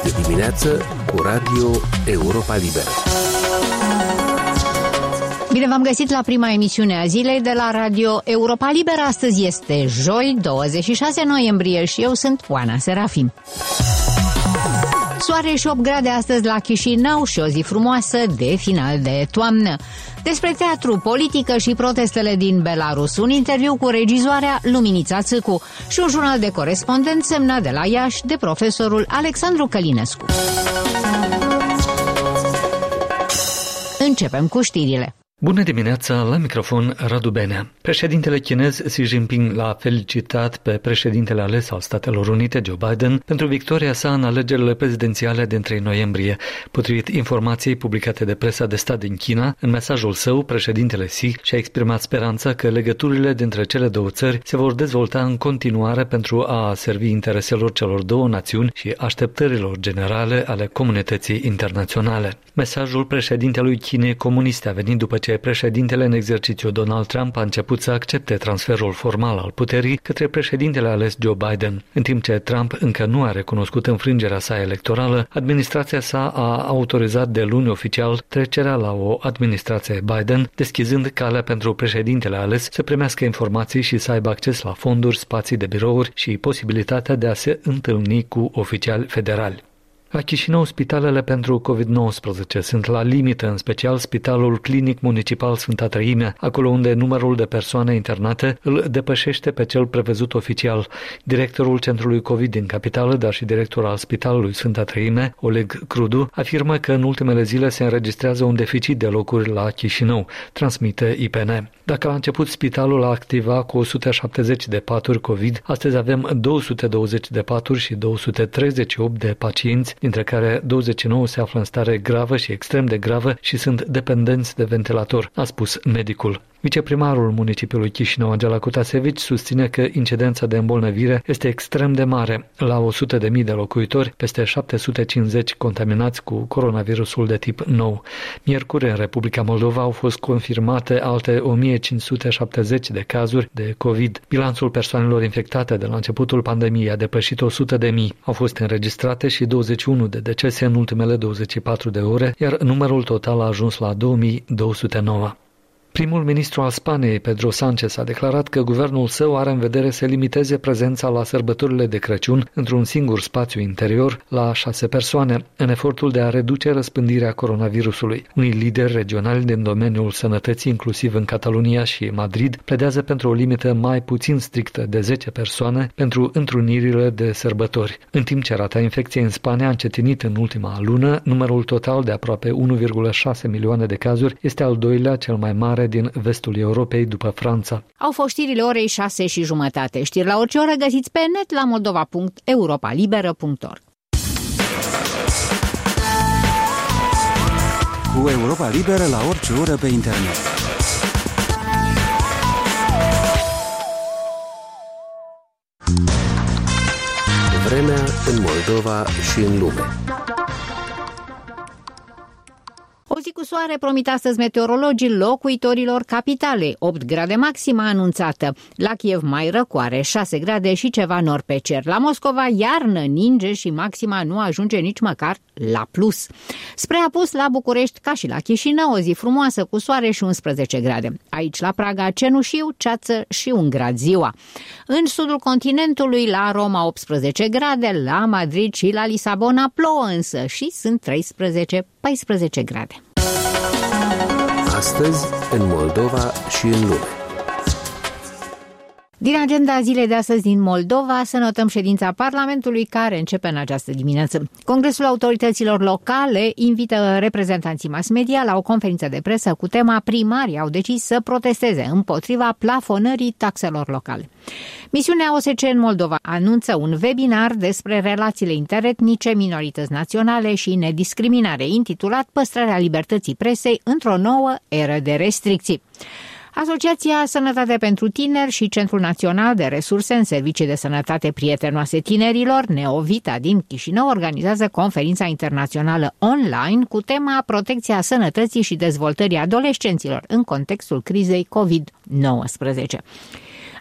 de dimineață cu Radio Europa Liberă. Bine v-am găsit la prima emisiune a zilei de la Radio Europa Liberă. Astăzi este joi, 26 noiembrie și eu sunt Oana Serafim. Soare și 8 grade astăzi la Chișinău și o zi frumoasă de final de toamnă. Despre teatru, politică și protestele din Belarus, un interviu cu regizoarea Luminița Țâcu și un jurnal de corespondent semnat de la Iași de profesorul Alexandru Călinescu. Începem cu știrile. Bună dimineața, la microfon Radu Benea. Președintele chinez Xi Jinping l-a felicitat pe președintele ales al Statelor Unite, Joe Biden, pentru victoria sa în alegerile prezidențiale din 3 noiembrie. Potrivit informației publicate de presa de stat din China, în mesajul său, președintele Xi și-a exprimat speranța că legăturile dintre cele două țări se vor dezvolta în continuare pentru a servi intereselor celor două națiuni și așteptărilor generale ale comunității internaționale. Mesajul președintelui Chinei comuniste a venit după ce președintele în exercițiu Donald Trump a început să accepte transferul formal al puterii către președintele ales Joe Biden. În timp ce Trump încă nu a recunoscut înfrângerea sa electorală, administrația sa a autorizat de luni oficial trecerea la o administrație Biden, deschizând calea pentru președintele ales să primească informații și să aibă acces la fonduri, spații de birouri și posibilitatea de a se întâlni cu oficiali federali. La Chișinău, spitalele pentru COVID-19 sunt la limită, în special Spitalul Clinic Municipal Sfânta Trăimea, acolo unde numărul de persoane internate îl depășește pe cel prevăzut oficial. Directorul Centrului COVID din capitală, dar și directorul al Spitalului Sfânta Trăimea, Oleg Crudu, afirmă că în ultimele zile se înregistrează un deficit de locuri la Chișinău, transmite IPN. Dacă la început spitalul a activat cu 170 de paturi COVID, astăzi avem 220 de paturi și 238 de pacienți, dintre care 29 se află în stare gravă și extrem de gravă și sunt dependenți de ventilator, a spus medicul. Viceprimarul municipiului Chișinău, Angela Cutasevici, susține că incidența de îmbolnăvire este extrem de mare. La 100.000 de locuitori, peste 750 contaminați cu coronavirusul de tip nou. Miercuri, în Republica Moldova, au fost confirmate alte 1570 de cazuri de COVID. Bilanțul persoanelor infectate de la începutul pandemiei a depășit 100.000. Au fost înregistrate și 21 de decese în ultimele 24 de ore, iar numărul total a ajuns la 2209. Primul ministru al Spaniei, Pedro Sánchez, a declarat că guvernul său are în vedere să limiteze prezența la sărbătorile de Crăciun într-un singur spațiu interior la 6 persoane, în efortul de a reduce răspândirea coronavirusului. Unii lideri regionali din domeniul sănătății, inclusiv în Catalunia și Madrid, pledează pentru o limită mai puțin strictă de 10 persoane pentru întrunirile de sărbători. În timp ce rata infecției în Spania a încetinit în ultima lună, numărul total de aproape 1,6 milioane de cazuri este al doilea cel mai mare din vestul Europei după Franța. Au fost știrile orei 6:30. Știri la orice oră găsiți pe net la moldova.europalibera.org. Cu Europa Liberă la orice oră pe internet. Vremea în Moldova și în lume. O zi cu soare promit astăzi meteorologii locuitorilor capitalei, 8 grade maxima anunțată. La Kiev mai răcoare, 6 grade și ceva nor pe cer. La Moscova iarnă ninge și maxima nu ajunge nici măcar la plus. Spre apus la București, ca și la Chișinău, o zi frumoasă cu soare și 11 grade. Aici la Praga cenușiu, ceață și 1 grad ziua. În sudul continentului, la Roma 18 grade, la Madrid și la Lisabona plouă însă și sunt 13-14 grade. Astăzi, în Moldova și în lume. Din agenda zilei de astăzi din Moldova să notăm ședința Parlamentului care începe în această dimineață. Congresul Autorităților Locale invită reprezentanții mass media la o conferință de presă cu tema Primarii au decis să protesteze împotriva plafonării taxelor locale. Misiunea OSCE în Moldova anunță un webinar despre relațiile interetnice, minorități naționale și nediscriminare, intitulat Păstrarea libertății presei într-o nouă eră de restricții. Asociația Sănătate pentru Tineri și Centrul Național de Resurse în Servicii de Sănătate Prietenoase Tinerilor, Neovita din Chișinău, organizează conferința internațională online cu tema Protecția sănătății și dezvoltării adolescenților în contextul crizei COVID-19.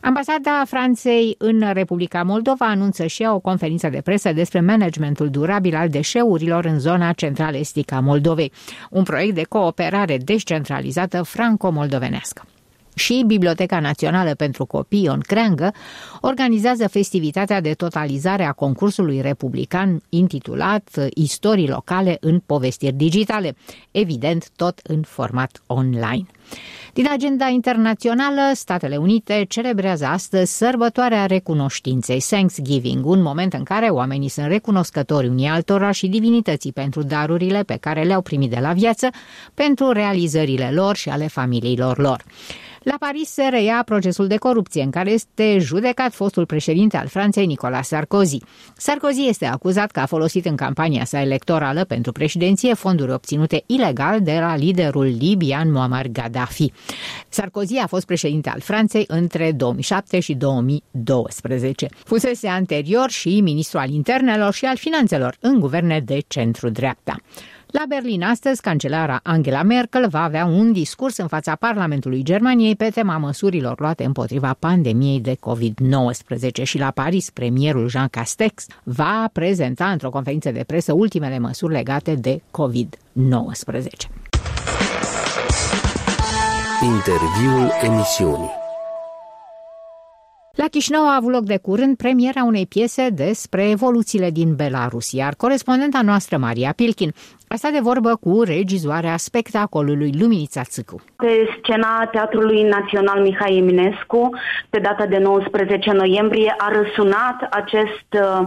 Ambasada Franței în Republica Moldova anunță și ea o conferință de presă despre managementul durabil al deșeurilor în zona central-estică a Moldovei, un proiect de cooperare descentralizată franco-moldovenească. Și Biblioteca Națională pentru Copii Ion Creangă organizează festivitatea de totalizare a concursului republican intitulat Istorii locale în povestiri digitale, evident tot în format online. Din agenda internațională, Statele Unite celebrează astăzi sărbătoarea recunoștinței, Thanksgiving, un moment în care oamenii sunt recunoscători unii altora și divinității pentru darurile pe care le-au primit de la viață, pentru realizările lor și ale familiilor lor. La Paris se reia procesul de corupție în care este judecat fostul președinte al Franței, Nicolas Sarkozy. Sarkozy este acuzat că a folosit în campania sa electorală pentru președinție fonduri obținute ilegal de la liderul libian Muammar Gaddafi. Sarkozy a fost președinte al Franței între 2007 și 2012. Fusese anterior și ministru al internelor și al finanțelor în guverne de centru-dreapta. La Berlin astăzi, cancelara Angela Merkel va avea un discurs în fața Parlamentului Germaniei pe tema măsurilor luate împotriva pandemiei de COVID-19 și la Paris, premierul Jean Castex va prezenta într-o conferință de presă ultimele măsuri legate de COVID-19. Interviul emisiunii. La Chișinău a avut loc de curând premiera unei piese despre evoluțiile din Belarus, iar corespondenta noastră, Maria Pilkin, a stat de vorbă cu regizoarea spectacolului Luminița Țâcu. Pe scena Teatrului Național Mihai Eminescu, pe data de 19 noiembrie, a răsunat acest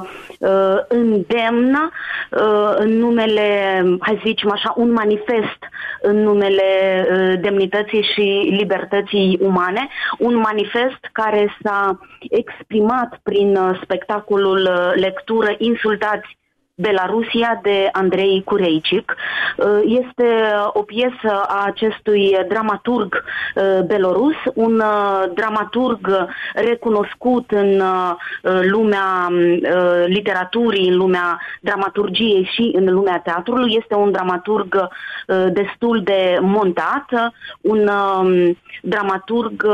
îndemn în numele, hai să zicem așa, un manifest în numele demnității și libertății umane, un manifest care s-a exprimat prin spectacolul Lectură Insultați Belarusia de Andrei Cureicic. Este o piesă a acestui dramaturg belorus, un dramaturg recunoscut în lumea literaturii, în lumea dramaturgiei și în lumea teatrului. Este un dramaturg destul de montat, un dramaturg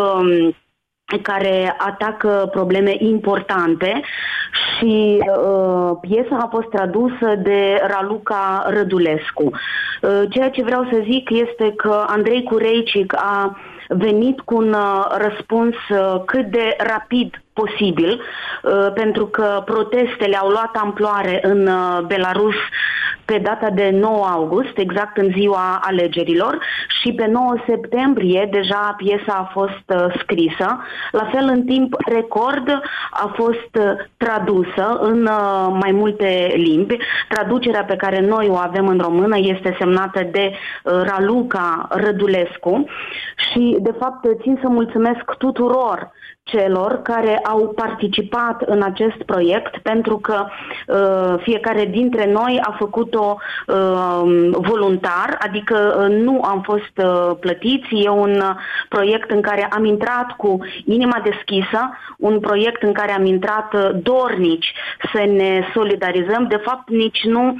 care atacă probleme importante și piesa a fost tradusă de Raluca Rădulescu. Ceea ce vreau să zic este că Andrei Cureicic a venit cu un răspuns cât de rapid posibil, pentru că protestele au luat amploare în Belarus pe data de 9 august, exact în ziua alegerilor, și pe 9 septembrie deja piesa a fost scrisă. La fel, în timp record a fost tradusă în mai multe limbi. Traducerea pe care noi o avem în română este semnată de Raluca Rădulescu și, de fapt, țin să mulțumesc tuturor celor care au participat în acest proiect, pentru că fiecare dintre noi a făcut-o voluntar, adică nu am fost plătiți. E un proiect în care am intrat cu inima deschisă, un proiect în care am intrat dornici să ne solidarizăm. De fapt, nici nu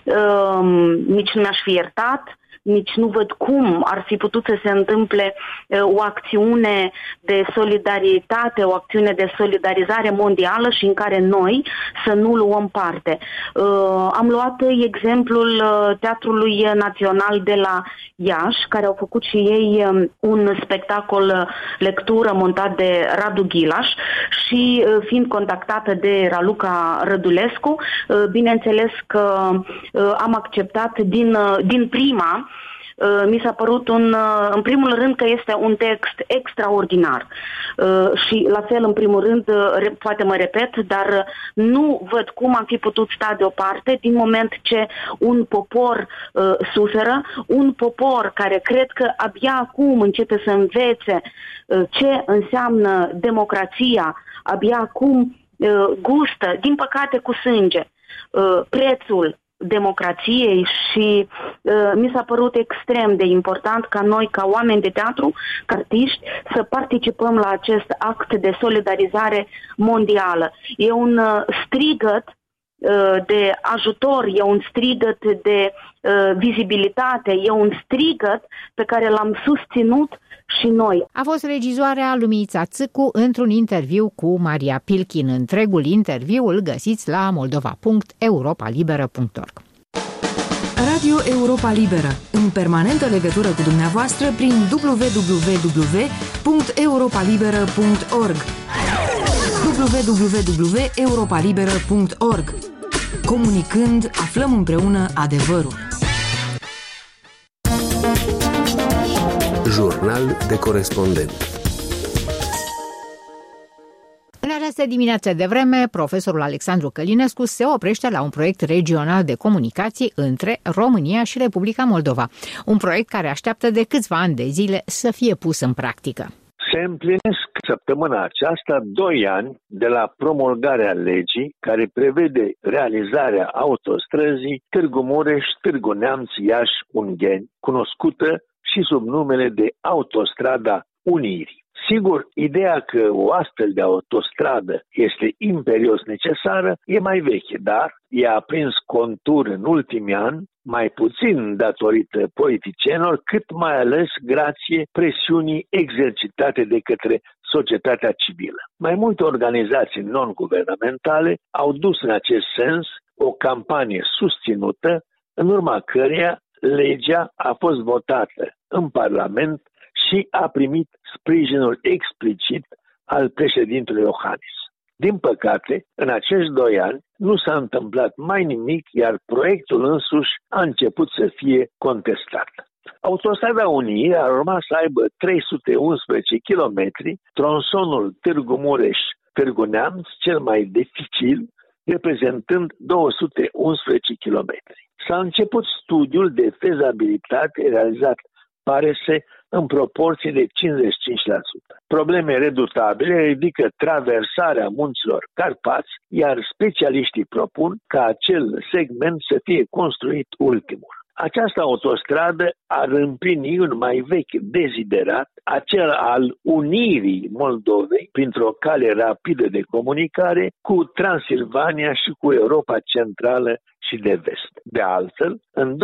mi-aș fi iertat, nici nu văd cum ar fi putut să se întâmple o acțiune de solidaritate, o acțiune de solidarizare mondială și în care noi să nu luăm parte. Am luat exemplul Teatrului Național de la Iași, care au făcut și ei un spectacol lectură montat de Radu Ghilaș și fiind contactată de Raluca Rădulescu, bineînțeles că am acceptat din prima. Mi s-a părut în primul rând că este un text extraordinar și la fel, în primul rând, poate mă repet, dar nu văd cum am fi putut sta deoparte din moment ce un popor suferă, un popor care cred că abia acum începe să învețe ce înseamnă democrația, abia acum gustă, din păcate cu sânge, prețul democrației și mi s-a părut extrem de important ca noi, ca oameni de teatru, ca artiști, să participăm la acest act de solidarizare mondială. E un strigăt de ajutor, e un strigăt de vizibilitate, e un strigăt pe care l-am susținut și noi. A fost regizoarea Lumița Țâcu într-un interviu cu Maria Pilkin. Întregul interviu îl găsiți la moldova.europalibera.org. Radio Europa Liberă, în permanentă legătură cu dumneavoastră prin www.europalibera.org www.europalibera.org. Comunicând, aflăm împreună adevărul. Jurnal de corespondent. În această dimineață de vreme, profesorul Alexandru Călinescu se oprește la un proiect regional de comunicații între România și Republica Moldova. Un proiect care așteaptă de câțiva ani de zile să fie pus în practică. Se împlinesc săptămâna aceasta 2 ani de la promulgarea legii care prevede realizarea autostrăzii Târgu Mureș-Târgu Neamț-Iași-Ungheni, cunoscută și sub numele de Autostrada Unirii. Sigur, ideea că o astfel de autostradă este imperios necesară e mai veche, dar ea a prins contur în ultimii ani, mai puțin datorită politicienilor, cât mai ales grație presiunii exercitate de către societatea civilă. Mai multe organizații non-guvernamentale au dus în acest sens o campanie susținută, în urma căreia legea a fost votată în Parlament și a primit sprijinul explicit al președintelui Iohannis. Din păcate, în acești 2 ani nu s-a întâmplat mai nimic, iar proiectul însuși a început să fie contestat. Autostrada Unirii ar urma să aibă 311 km, tronsonul Târgu Mureș-Târgu Neamț, cel mai dificil, reprezentând 211 km. S-a început studiul de fezabilitate realizat, pare să, în proporție de 55%. Probleme redutabile ridică traversarea munților Carpați, iar specialiștii propun ca acel segment să fie construit ultimul. Această autostradă ar împlini un mai vechi deziderat, acela al unirii Moldovei printr-o cale rapidă de comunicare cu Transilvania și cu Europa Centrală și de Vest. De altfel, în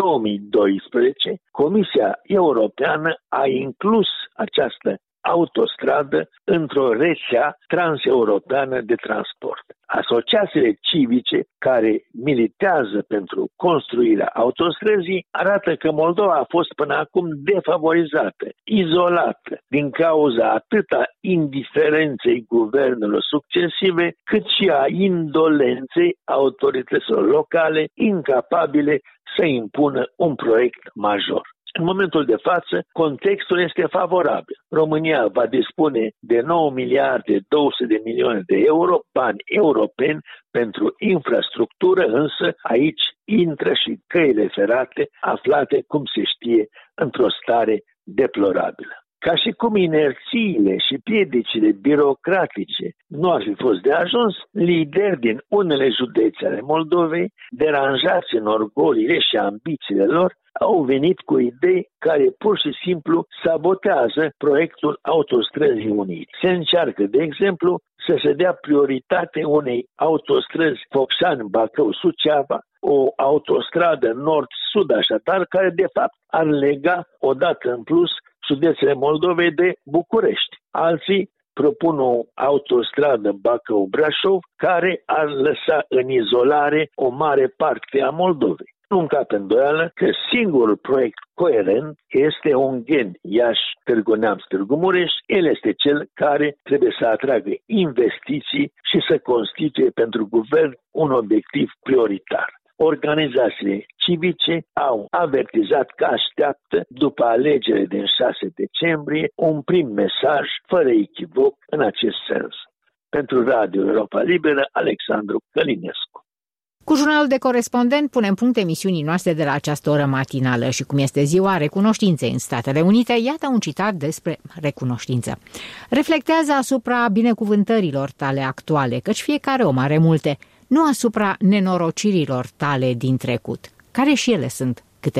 2012, Comisia Europeană a inclus această autostradă într-o rețea transeuropeană de transport. Asociațiile civice care militează pentru construirea autostrăzii arată că Moldova a fost până acum defavorizată, izolată, din cauza atât a indiferenței guvernelor succesive, cât și a indolenței autorităților locale, incapabile să impună un proiect major. În momentul de față, contextul este favorabil. România va dispune de 9 miliarde 200 de milioane de euro, bani europeni pentru infrastructură, însă aici intră și căile ferate aflate, cum se știe, într-o stare deplorabilă. Ca și cum inerțiile și piedicile birocratice nu ar fi fost de ajuns, lideri din unele județe ale Moldovei, deranjați în orgoliile și ambițiile lor, au venit cu idei care pur și simplu sabotează proiectul Autostrăzii Unii. Se încearcă, de exemplu, să se dea prioritate unei autostrăzi Focșani-Bacău-Suceava, o autostradă nord-sud așadar, care de fapt ar lega odată în plus județele Moldovei de București. Alții propun o autostradă Bacău-Brașov care ar lăsa în izolare o mare parte a Moldovei. Nu încape îndoială că singurul proiect coerent este Ungheni, Iași, Târgu Neamț, Târgu Mureș. El este cel care trebuie să atragă investiții și să constituie pentru guvern un obiectiv prioritar. Organizațiile civice au avertizat că așteaptă, după alegerile din 6 decembrie, un prim mesaj, fără echivoc, în acest sens. Pentru Radio Europa Liberă, Alexandru Călinescu. Cu jurnalul de corespondent punem punct emisiunii noastre de la această oră matinală și cum este ziua recunoștinței în Statele Unite, iată un citat despre recunoștință. Reflectează asupra binecuvântărilor tale actuale, căci fiecare om are multe, nu asupra nenorocirilor tale din trecut, care și ele sunt câteva.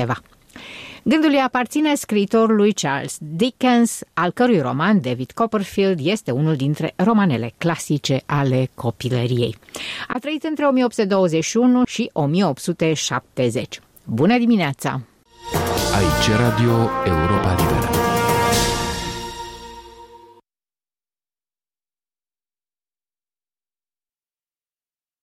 Gândul îi aparține scriitorului Charles Dickens, al cărui roman David Copperfield este unul dintre romanele clasice ale copilăriei. A trăit între 1821 și 1870. Bună dimineața! Aici Radio Europa Liberă.